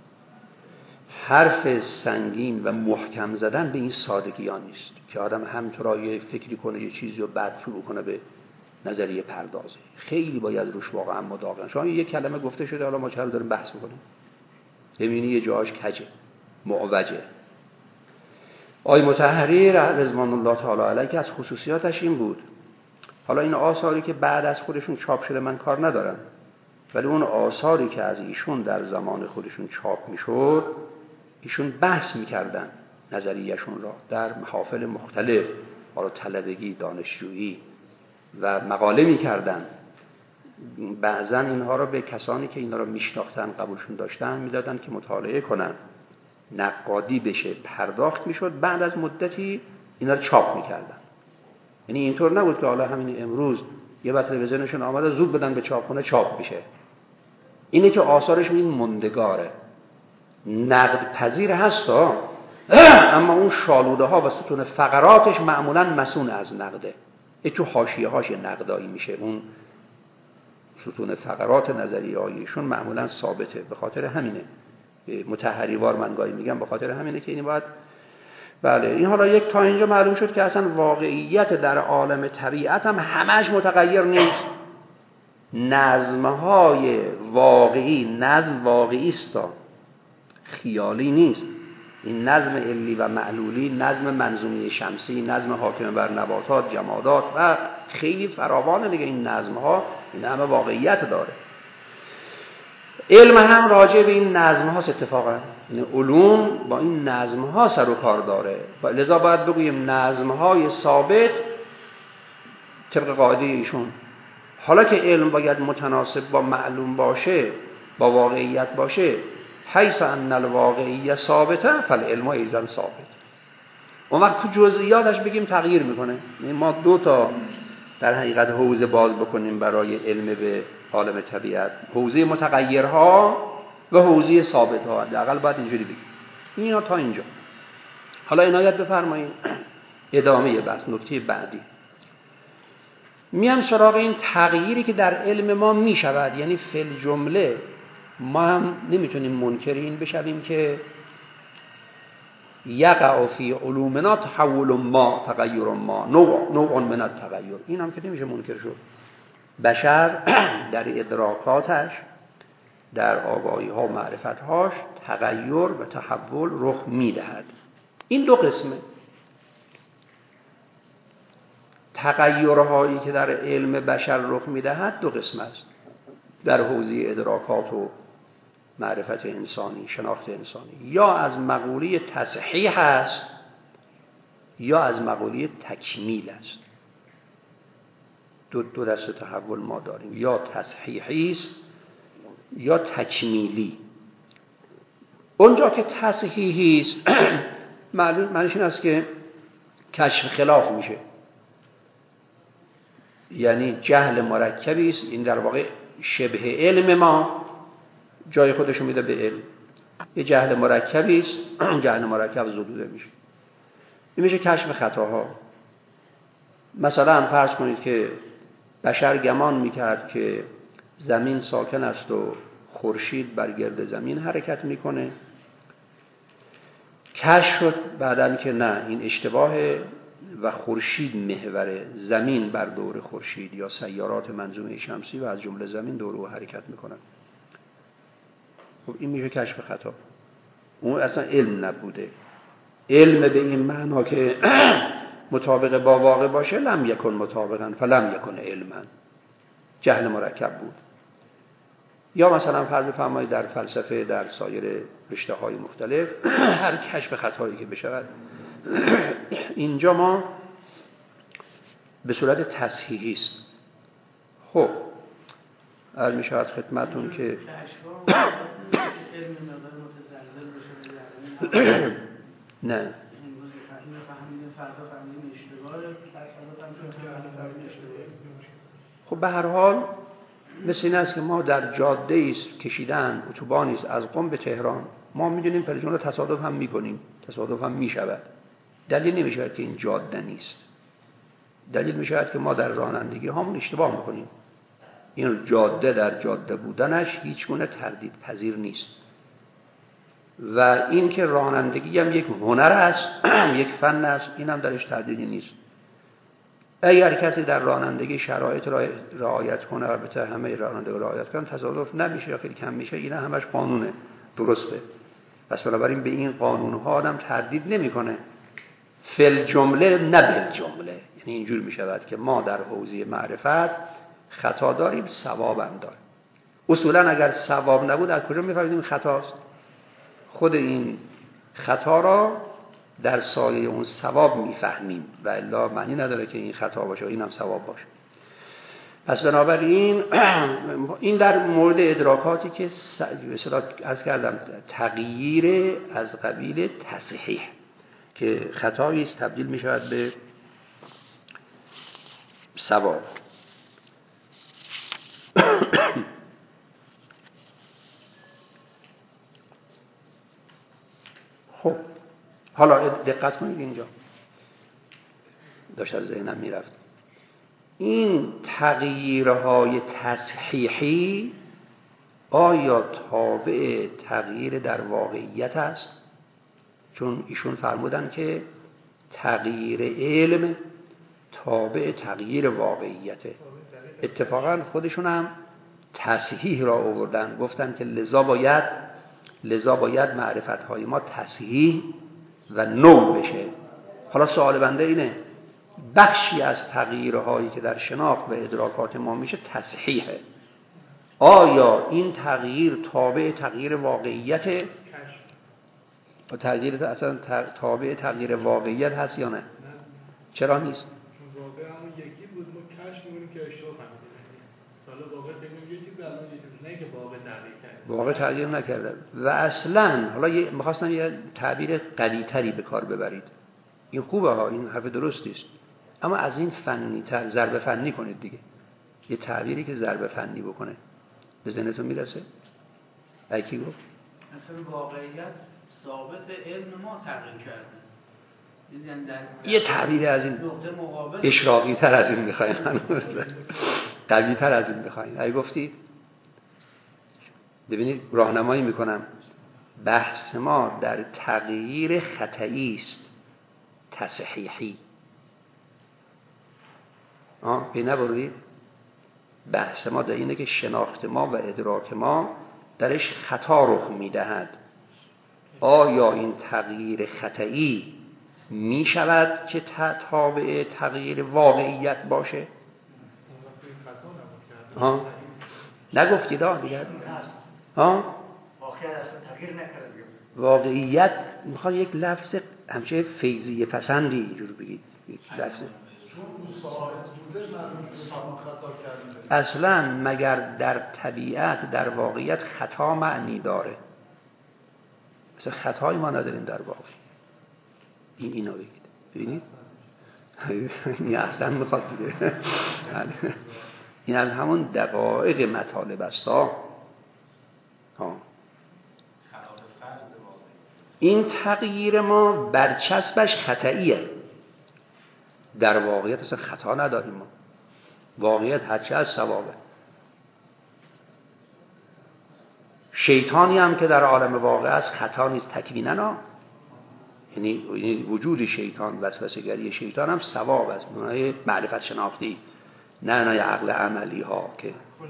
حرف سنگین و محکم زدن به این سادگی ها نیست که آدم همینطور یه فکری کنه، یه چیزی رو بعد شروع کنه به نظریه پردازه. خیلی باید روش واقعا مداوم. شما یه کلمه گفته شده، حالا ما چرا داریم بحث می‌کنیم؟ ببینید یه جاش کجه، معوجه. آقای مطهری رضوان الله تعالی علیه که از خصوصیاتش این بود، حالا این آثاری که بعد از خودشون چاپ شده من کار ندارم، ولی اون آثاری که از ایشون در زمان خودشون چاپ میشد، ایشون بحث میکردن نظریهشون را در محافل مختلف، حالا طلبگی، دانشجویی، و مقاله میکردن. بعضا اینها را به کسانی که اینا را میشناختن، قبولشون داشتن، میدادن که مطالعه کنن، نقادی بشه، پرداخت میشد. بعد از مدتی اینا را چاپ میکردن. یعنی اینطور نبود که حالا همین امروز یه وقت به ذهنشون آمده زود بدن به چاپخونه چاپ بشه. اینه که آثارش این مندگاره، نقد پذیر هست، اما اون شالوده ها و ستون فقراتش معمولا مسئول از نقده. تو حاشیه هاش نقدایی میشه. اون ستون فقرات نظریه هایشون معمولا ثابته. به خاطر همینه مطهری وار من گاهی میگم، به خاطر همینه که این باید بله. این حالا یک تا اینجا معلوم شد که اصلا واقعیت در عالم طبیعت هم همش متغیر نیست. نظمهای واقعی، نظم واقعی است، خیالی نیست. این نظم علی و معلولی، نظم منظومه شمسی، نظم حاکم بر نباتات، جمادات و خیلی فراوانه دیگه. این نظمها این همه واقعیت داره. علم هم راجع به این نظم هاست اتفاقا. این علوم با این نظم ها سر و کار داره، لذا باید بگوییم نظم های ثابت طبق قاعده ایشون. حالا که علم باید متناسب با معلوم باشه، با واقعیت باشه، حیث ان الواقعیه ثابته فالعلم ایضا ثابت. اون وقت تو جزئیاتش بگیم تغییر میکنه. ما دو تا در حقیقت حوزه باز بکنیم برای علم به عالم طبیعت: حوزه متغیرها و حوزه ثابت ها، حداقل باید اینجوری بگیم. اینا تا اینجا. حالا عنایت بفرمایید ادامه بحث، نکته بعدی میام سراغ این تغییری که در علم ما میشود. یعنی فی الجمله ما هم نمیتونیم منکر این بشویم که یقع فی علومنا تحول ما، تغییر ما، نوع من التغیر. این هم که نمیشه منکر شد. بشر در ادراکاتش، در آگاهی ها و معرفت هاش تغییر و تحول رخ میدهد. این دو قسمه. تغییرهایی که در علم بشر رخ میدهد دو قسم است. در حوزه ادراکات و معرفت انسانی، شناخت انسانی، یا از مقوله تصحیح است یا از مقوله تکمیل است. دو دسته تحول ما داریم، یا تصحیحی است یا تکمیلی. اونجا که تصحیحی است معنیش این است که کشف خلاف میشه، یعنی جهل مرکبی است. این در واقع شبه علم ما جای خودشو میده به علم. یه جهل مرکبی است، جهل مرکب زدوده میشه. این میشه کشف خطاها. مثلا فرض کنید که بشر گمان میکرد که زمین ساکن است و خورشید بر گرد زمین حرکت میکنه. کشف شد بعداً که نه، این اشتباهه و خورشید محوره، زمین بر دور خورشید یا سیارات منظومه شمسی و از جمله زمین دور او حرکت میکنن. خب این میشه کشف خطا. اون اصلا علم نبوده. علم به این معنا که مطابق با واقع باشه، لم یکن مطابقا فلم یکن علما، جهل مرکب بود. یا مثلا فرض بفرمایید در فلسفه، در سایر رشته‌های مختلف هر کشف خطایی که بشود اینجا ما به صورت تصحیحی است. خب عرض می‌شود خدمتتون که نه خب به هر حال مثل این است که ما در جاده است کشیدن اتوبانی است از قم به تهران. ما میدونیم پرژون رو تصادف هم میکنیم، تصادف هم میشود. دلیل نمیشود که این جاده نیست. دلیل میشود که ما در رانندگی همون اشتباه میکنیم. این جاده در جاده بودنش هیچ گونه تردید پذیر نیست. و این که رانندگی هم یک هنر است، یک فن است، این هم درش تردیدی نیست. اگر کسی در رانندگی شرایط را رعایت کنه، البته همه رانندگان رعایت کنن، تصادف نمیشه یا خیلی کم میشه. اینا همش قانونه، درسته. پس بنابراین به این قانون‌ها آدم تردید نمیکنه. فل جمله نه بل جمله. یعنی اینجور میشود که ما در حوزه معرفت خطا داریم، ثواب هم داریم. اصولا اگر ثواب نبود از کجا میفهمیم خطاست؟ خود این خطا را در سایه اون ثواب میفهمیم و الا معنی نداره که این خطا باشه و این هم ثواب باشه. پس بنابراین این در مورد ادراکاتی که از کردم تغییر از قبیل تصحیح که خطایی است تبدیل می شود به ثواب. خب حالا دقت کنید، اینجا داشت از ذهنم میرفت. این تغییرهای تصحیحی آیا تابع تغییر در واقعیت است؟ چون ایشون فرمودن که تغییر علم تابع تغییر واقعیته. اتفاقا خودشون هم تصحیح را آوردن، گفتن که لذا باید معرفت‌های ما تصحیح و نو بشه. حالا سوال بنده اینه، بخشی از تغییرهایی که در شناخت و ادراکات ما میشه تصحیحه، آیا این تغییر تابع تغییر واقعیت و تغییر اصلا تابع تغییر واقعیت هست یا نه؟ چرا نیست؟ چون واقع همون یکی بود، ما کشف می‌کنیم که اشتباه فهمیدیم. حالا واقع بگیم یه چیز الان یه چیز، نه که واقع تغییر کرده. واقع تغییر نکرده و اصلا حالا می‌خواستم یه تعبیر قلی‌تری به کار ببرید. این خوبه ها، این حرف درستی است، اما از این فنی‌تر ضرب فنی کنید دیگه. یه تعبیری که ضرب فنی بکنه به ذهنتون میرسه؟ کی گفت؟ مثلا واقعیت ثابت علم ما تغییر کرده. یعنی در یه تعبیر از این نقطه مقابل اشراقی تر از این میخواین، قوی تر از این میخواین. اگه گفتید ببینید راهنمایی میکنم، بحث ما در تغییر خطئی است، تصحیحی. پی نبرید؟ بحث ما در اینه که شناخت ما و ادراک ما درش خطا رخ میدهد. آیا این تغییر خطئی می شود که تابع تغییر واقعیت باشه؟ نگفتید دیگر؟ واقعیت میخواد یک لفظ همچه فیضی پسندی اینجور بگید، لفظ اصلا مگر در طبیعت در واقعیت خطا معنی داره؟ مثلا خطایی ما نداریم در واقع. اینو بگید، ببینید این اصلا میخواد بگه این از همون دقایق مطالب است. این تغییر ما برچسبش خطئیه، در واقعیت اصلا خطا نداریم ما، واقعیت هرچه از ثوابه. شیطانی هم که در عالم واقع است خطا نیست تکویناً، یعنی وجود شیطان، وسوسه‌گری شیطان هم ثواب است، اونای معرفت شناختی، نه اونای عقل عملی ها که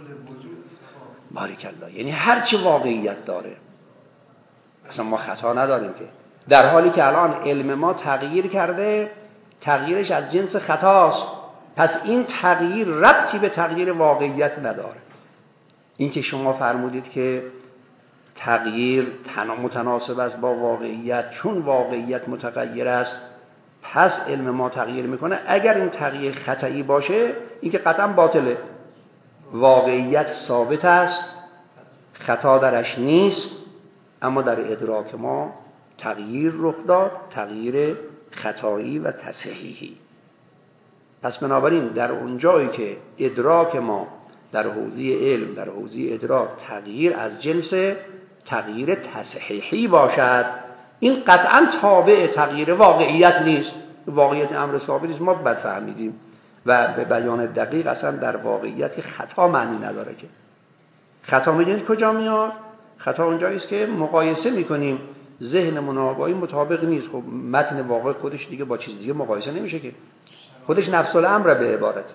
بارک الله، یعنی هر چه واقعیت داره اصلا ما خطا نداریم که، در حالی که الان علم ما تغییر کرده، تغییرش از جنس خطاست. پس این تغییر ربطی به تغییر واقعیت نداره. این که شما فرمودید که تغییر متناسب است با واقعیت، چون واقعیت متغیر است پس علم ما تغییر میکنه، اگر این تغییر خطئی باشه این که قطعا باطله. واقعیت ثابت است، خطا درش نیست، اما در ادراک ما تغییر رخ داد، تغییر خطایی و تصحیحی. پس بنابراین در اون جایی که ادراک ما در حوزه علم، در حوزه ادراک تغییر از جنس تغییر تصحیحی باشد، این قطعا تابع تغییر واقعیت نیست. واقعیت امر ثابت نیست، ما بد فهمیدیم و به بیان دقیق اصلا در واقعیت خطا معنی نداره. که خطا میدونید کجا میاد؟ خطا اونجایی است که مقایسه میکنیم، ذهنمون با این مطابق نیست. خب متن واقع خودش دیگه با چیز دیگه مقایسه نمیشه که، خودش نفس الامر به عبارت.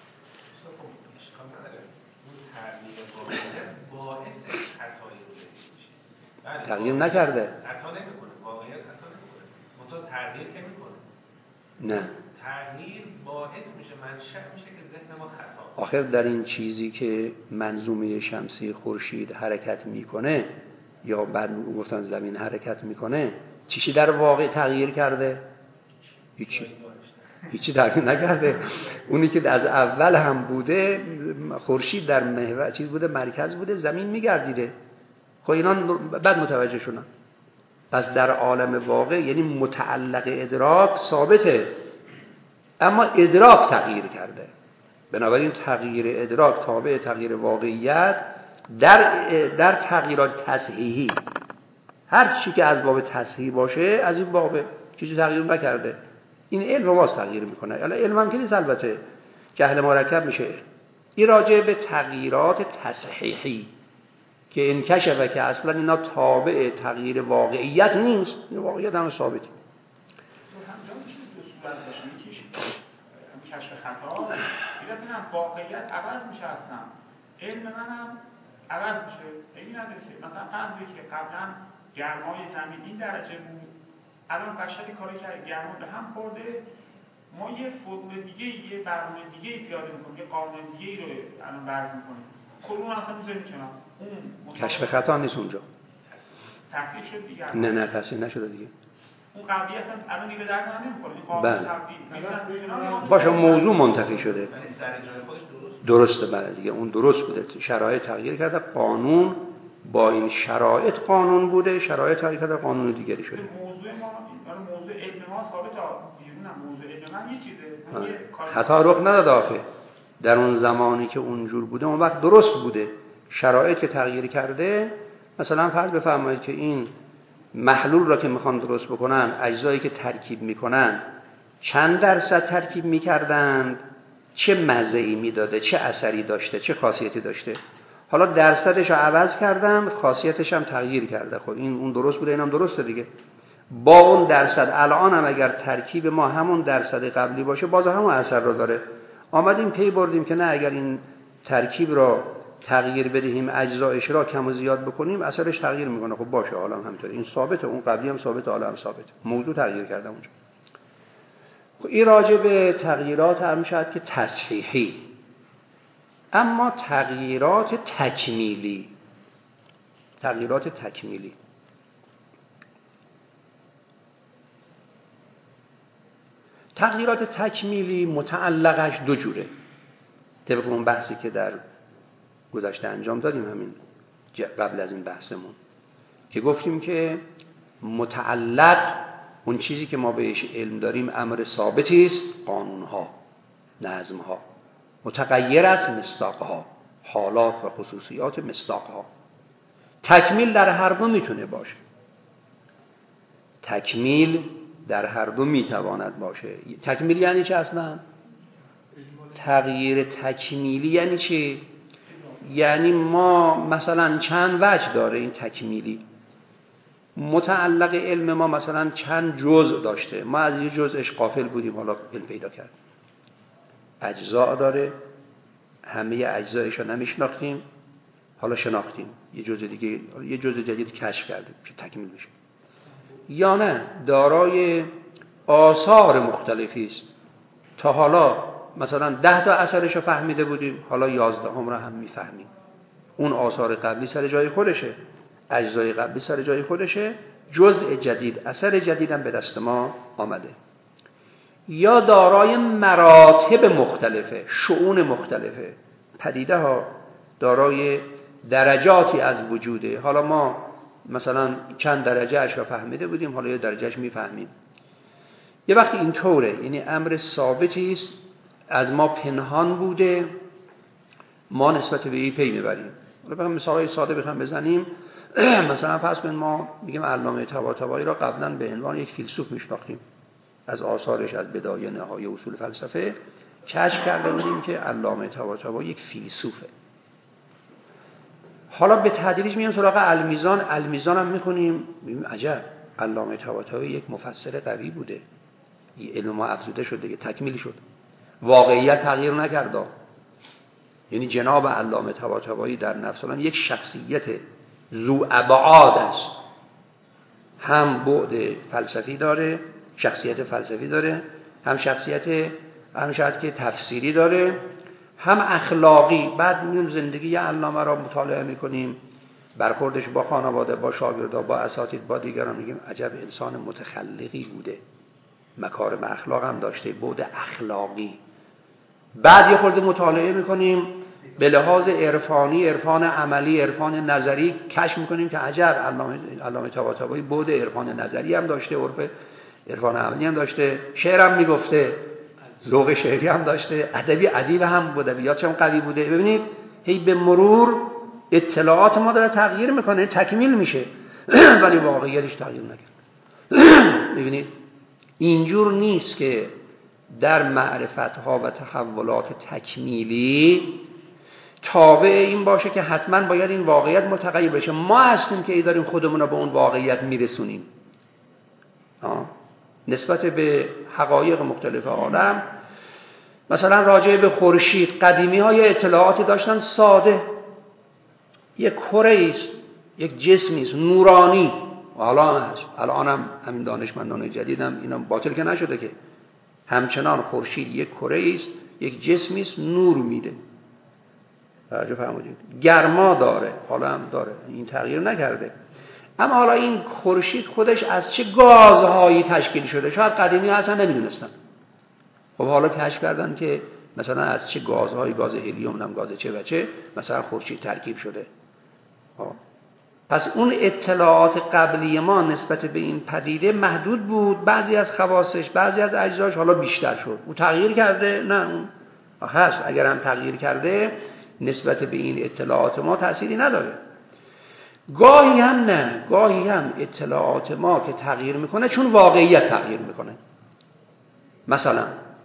تغییر نکرده، خطا نمیکنه، واقعیت خطا نمیکنه، منتها تغییر که میکنه. نه، تغییر باعث میشه، منشأ میشه که ذهن ما خطا. آخر در این چیزی که منظومه شمسی خورشید حرکت میکنه یا بعد گفتن زمین حرکت میکنه، چیزی در واقع تغییر کرده؟ هیچی تغییر نکرده. اونی که از اول هم بوده، خورشید در محور چیز بوده، مرکز بوده، زمین میگردیده. خب اینا بعد متوجه شدن. پس در عالم واقع یعنی متعلق ادراک ثابته، اما ادراک تغییر کرده. بنابراین تغییر ادراک تابع تغییر واقعیت در تغییرات تصحیحی. هر چی که از باب تصحیح باشه از این باب، چیزی تغییر نکرده. این علم واسه تغییر میکنه. الان علم هم که نیست، البته جهل مرکب میشه. این راجع به تغییرات تصحیحی که انکشفه که اصلا اینا تابع تغییر واقعیت نیست، واقعیت هم ثابته. کشف خطا میگم واقعیت عوض میشه، اصلا علم منم عوض میشه. این نداره که مثلا فرض که قبلا گرمای زمین این درجه بود، الان بشری کاری کرده گرما به هم خورده، ما یه فرمول دیگه، یه برنامه دیگه پیاده میکنیم، یه قانون دیگه رو الان وضع میکنیم، کلون اصلا میذاریم کنار. اون کشف خطا نیست اونجا. تفسیر شد دیگه. نه تفسیر نشده دیگه. اون قضیه اصلا الان دیگه درک نمیکنه. این قانون تفسیر باشه موضوع منتفی شده. درسته، بله دیگه اون درست بوده. شرایط تغییر کرده، قانون با این شرایط قانون بوده، شرایط تغییر کرده قانون دیگری شده. موضوع ما موضوع علم ما ثابته، بیرونم موضوع علم من یه چیزه. خطا رخ نداد آخه. در اون زمانی که اونجور بوده اون وقت درست بوده. شرایط که تغییر کرده مثلا فرض بفرمایید که این محلول را که میخوان درست بکنن، اجزایی که ترکیب میکنن چند درصد ترکیب میکردند، چه مزه‌ای میداده، چه اثری داشته، چه خاصیتی داشته. حالا درصدش رو عوض کردن، خاصیتش هم تغییر کرده. خب این اون درست بوده، اینم درسته دیگه. با اون درصد الان هم اگر ترکیب ما همون درصد قبلی باشه باز همون اثر رو داره. آمدیم پی بردیم که نه، اگر این ترکیب را تغییر بدهیم، اجزایش را کم و زیاد بکنیم، اثرش تغییر میکنه. خب باشه، حالا همینطوره، این ثابته، اون قبلی هم ثابته، حالا هم ثابته، موضوع تغییر کرده اونجا. خب این راجع به تغییرات هم شاید که تصحیحی. اما تغییرات تکمیلی، تغییرات تکمیلی متعلقش دو جوره. طبق اون بحثی که در گذشته انجام دادیم، همین قبل از این بحثمون، که گفتیم که متعلق اون چیزی که ما بهش علم داریم امر ثابتی است، قانونها، نظمها. متغیر است مصداقها، حالات و خصوصیات مصداقها. تکمیل در هر دو میتونه باشه، تکمیل در هر دو میتواند باشه. تکمیل یعنی چه اصلا؟ تغییر تکمیلی یعنی چه؟ یعنی ما مثلا چند وجه داره این تکمیلی. متعلق علم ما مثلا چند جزء داشته، ما از یه جزءش غافل بودیم، حالا علم پیدا کرد. اجزا داره، همه اجزایش رو نمیشناختیم، حالا شناختیم، یه جزء دیگه، یه جزء جدید کشف کردیم که تکمیل میشه. یا نه، دارای آثار مختلفی است. تا حالا مثلا 10 تا اثرش رو فهمیده بودیم، حالا 11 هم رو هم میفهمیم. اون آثار قبلی سر جای خودشه، اجزای قبلی سر جای خودشه، جزء جدید، اثر جدید هم به دست ما آمده. یا دارای مراتب مختلفه، شؤون مختلفه، پدیده ها دارای درجاتی از وجوده. حالا ما مثلا چند درجه اش رو فهمیده بودیم، حالا یه درجهش میفهمیم. یه وقتی اینطوره، یعنی امر ثابتی است، از ما پنهان بوده، ما نسبت به این پی میبریم. حالا بخوام مثالای ساده بخوام بزنیم، مثلا فرض کنیم ما میگیم علامه طباطبایی را قبلا به عنوان یک فیلسوف میشناختیم، از آثارش از بدایه نهایه اصول فلسفه کشف کرده بودیم که علامه طباطبایی یک فیلسوفه. حالا به تدریج میایم سراغ المیزان، المیزان هم میخونیم، میگیم عجب، علامه طباطبایی یک مفسر قوی بوده، علم ما افزوده شد دیگه، تکمیل شد، واقعیت تغییر نکرد. یعنی جناب علامه طباطبایی در نفس الان یک شخصیت ذو ابعاد است، هم بعد فلسفی داره، شخصیت فلسفی داره، هم شخصیت هم شاید که تفسیری داره، هم اخلاقی. بعد میون زندگی علامه را مطالعه میکنیم، برخوردش با خانواده، با شاگردا، با اساتید، با دیگران، میگیم عجب انسان متخلقی بوده، مکارم اخلاق هم داشته، بعد اخلاقی. بعد یه خورده مطالعه میکنیم به لحاظ عرفانی، عرفان عملی، عرفان نظری، کشف میکنیم که عجب علامه طباطبایی بعد عرفان نظری هم داشته، عرفان عملی هم داشته، شعر هم میگفته، ذوق شعری هم داشته، ادبی ادیب هم بوده، ادبیاتش هم قوی بوده. ببینید هی به مرور اطلاعات ما داره تغییر میکنه، تکمیل میشه، ولی واقعیتش تغییر نکرده. ببینید اینجور نیست که در معرفت‌ها و تحولات تکمیلی تابع این باشه که حتما باید این واقعیت متغیر بشه. ما هستیم که داریم خودمون رو به اون واقعیت میرسونیم. نسبت به حقایق مختلف عالم، مثلا راجع به خورشید، قدیمی ها یه اطلاعاتی داشتن ساده، یک کره است، یک جسمی است نورانی. الان هم همین دانشمندان جدیدم اینا باطل که نشده که همچنان خورشید یک کره است، یک جسمی است، نور میده. توجه فرمودید؟ گرما داره، حالا هم داره، این تغییر نکرده. اما حالا این خورشید خودش از چه گازهایی تشکیل شده شاید قدیمی ها اصلا نمیدونستن. خب حالا کشف کردن که مثلا از چه گازهایی، گاز هلیوم، نم گاز چه و چه، مثلا خورشید ترکیب شده. پس اون اطلاعات قبلی ما نسبت به این پدیده محدود بود، بعضی از خواصش، بعضی از اجزاش حالا بیشتر شد. او تغییر کرده؟ نه، اون هست. اگر هم تغییر کرده نسبت به این اطلاعات ما تأثیری نداره. گاهی هم نه، گاهی هم اطلاعات ما که تغییر میکنه چون واقعیت تغییر میکنه. مثلا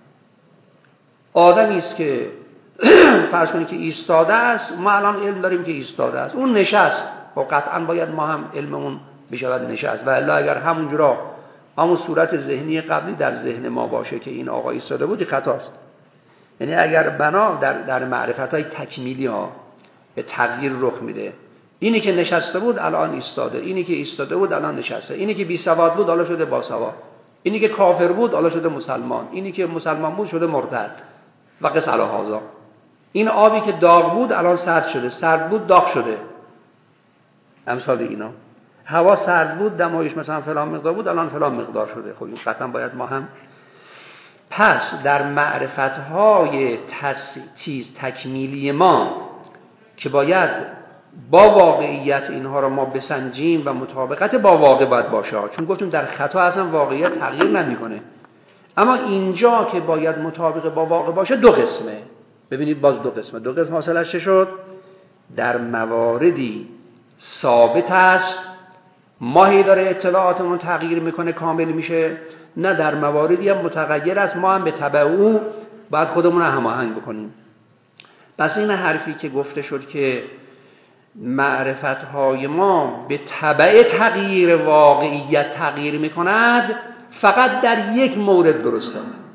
آدمی است که فرض کنید که ایستاده است، ما الان علم داریم که ایستاده است، اون نشست، خب قطعا باید ما هم علممون بشود نشست، و الا اگر همونجورا همون صورت ذهنی قبلی در ذهن ما باشه که این آقا ایستاده بود، خطاست. یعنی اگر بنا در معرفت‌های تکمیلی ها به تغییر رخ میده، اینی که نشسته بود الان ایستاده، اینی که ایستاده بود الان نشسته، اینی که بی سواد بود حالا شده باسواد، اینی که کافر بود حالا شده مسلمان، اینی که مسلمان بود شده مرتد و قص علی هذا. این آبی که داغ بود الان سرد شده، سرد بود داغ شده، امثال اینا. هوا سرد بود دمایش مثلا فلان مقدار بود الان فلان مقدار شده. خب این قطعا باید ما هم پس در معرفت‌های تکمیلی ما که باید با واقعیت اینها رو ما بسنجیم و مطابقت با واقع باید باشه، چون گفتیم در خطا اصلا واقعیت تغییر نمیکنه. اما اینجا که باید مطابق با واقع باشه دو قسمه. ببینید باز دو قسم حاصلش چه شد؟ در مواردی ثابت است، ماهی داره اطلاعاتمون تغییر میکنه کامل میشه، نه در مواردی هم متغیر است، ما هم به تبع او باید خودمون رو هماهنگ بکنیم. پس این حرفی که گفته شد که معرفت‌های ما به تبع تغییر واقعیت تغییر میکند، فقط در یک مورد درسته،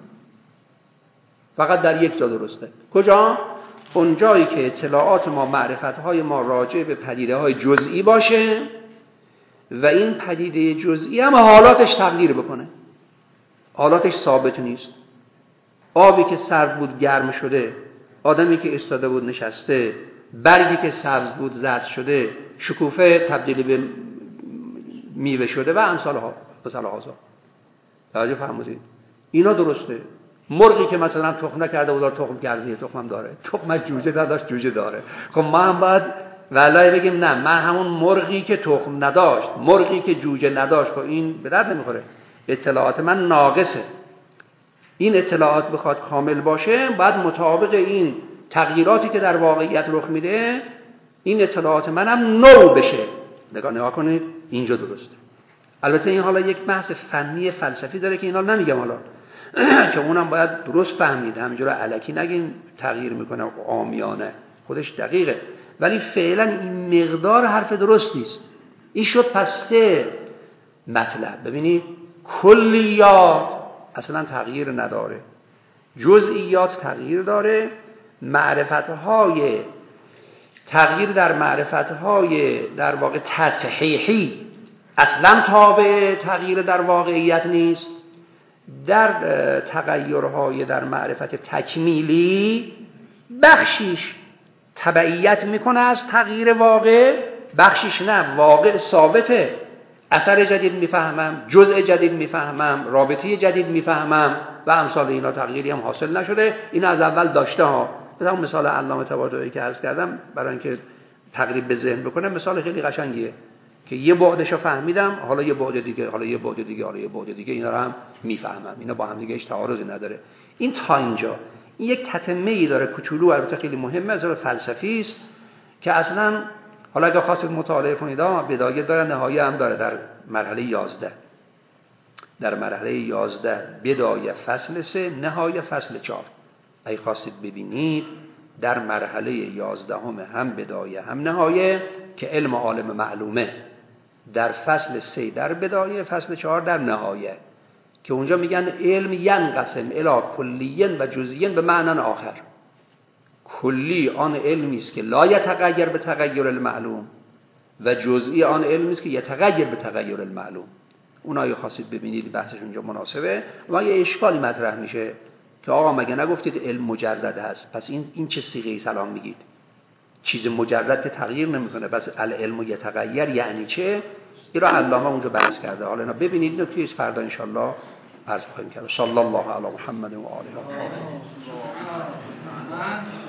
فقط در یک جا درسته. کجا؟ اون جایی که اطلاعات ما، معرفت‌های ما راجع به پدیده‌های جزئی باشه و این پدیده جزئی هم حالاتش تغییر بکنه، حالاتش ثابت نیست. آبی که سرد بود گرم شده، آدمی که ایستاده بود نشسته، برگی که سبز بود زرد شده، شکوفه تبدیل به میوه شده و امثالها. توجه فرمودید؟ اینا درسته. مرغی که مثلا تخم نکرده بود تخم کرده، تخمم داره، تخم جوجه نداشت جوجه داره. خب ما هم باید والله بگیم نه، من همون مرغی که تخم نداشت، مرغی که جوجه نداشت، خب این به درد نمیخوره، اطلاعات من ناقصه. این اطلاعات بخواد کامل باشه باید مطابق این تغییراتی که در واقعیت رخ میده این اطلاعات منم نو بشه. نگاه کنید اینجا درسته. البته این حالا یک بحث فنی فلسفی داره که اینا نمیگم حالا که اونم باید درست فهمید، همینجوری الکی نگین تغییر میکنه عامیانه، خودش دقیقه، ولی فعلا این مقدار حرف درست نیست. این شد پس سه مطلب. ببینید کلیات اصلا تغییر نداره، جزئیات تغییر داره، معرفت‌های تغییر در معرفت‌های در واقع تصحیحی اصلا تابع تغییر در واقعیت نیست. در تغییرهای در معرفت تکمیلی بخشیش تبعیت میکنه از تغییر واقع، بخشیش نه، واقع ثابته، اثر جدید میفهمم، جزء جدید میفهمم، رابطه جدید میفهمم و امثال اینا. تغییری هم حاصل نشده، اینا از اول داشته ها. مثلا مثال علامه طباطبایی که عرض کردم برای اینکه تقریب به ذهن بکنم، مثال خیلی قشنگیه که یه بعدشو فهمیدم، حالا یه بعد دیگه، حالا یه بعد دیگه، حالا یه بعد دیگه، اینا رو هم میفهمم. اینا با هم دیگه هیچ تعارضی نداره. این تا اینجا این یک تتمه‌ای داره کوچولو، البته خیلی مهمه، از نظر فلسفی است که اصلا حالا اگه خواستید مطالعه کنید بدایه داره، نهایه هم داره. در مرحله 11 در مرحله 11 بدایه فصل 3 نهایه فصل 4 اگه خواستید ببینید در مرحله 11 هم بدایه هم نهایه که علم عالم معلومه، در فصل 3 در بدایه، فصل 4 در نهایه، که اونجا میگن علم ینقسم الی کلیین و جزئیین به معنی آخر. کلی آن علمی است که لا یتغیر به تغیر المعلوم و جزئی آن علمی است که یتغیر به تغیر المعلوم. اونایی خواستید ببینید بحثش اونجا مناسبه. و یه اشکالی مطرح میشه که آقا مگه نگفتید علم مجرد هست؟ پس این چه صیغه سلام میگید؟ چیز مجرد که تغییر نمیکنه، پس العلم یتغیر یعنی چه؟ این را علامه اونجا بحث کرده. حالا اینا ببینید، اینو توی فردا ان شاء الله عرض خواهیم کرد. صلی الله علی محمد و آله و صحبه.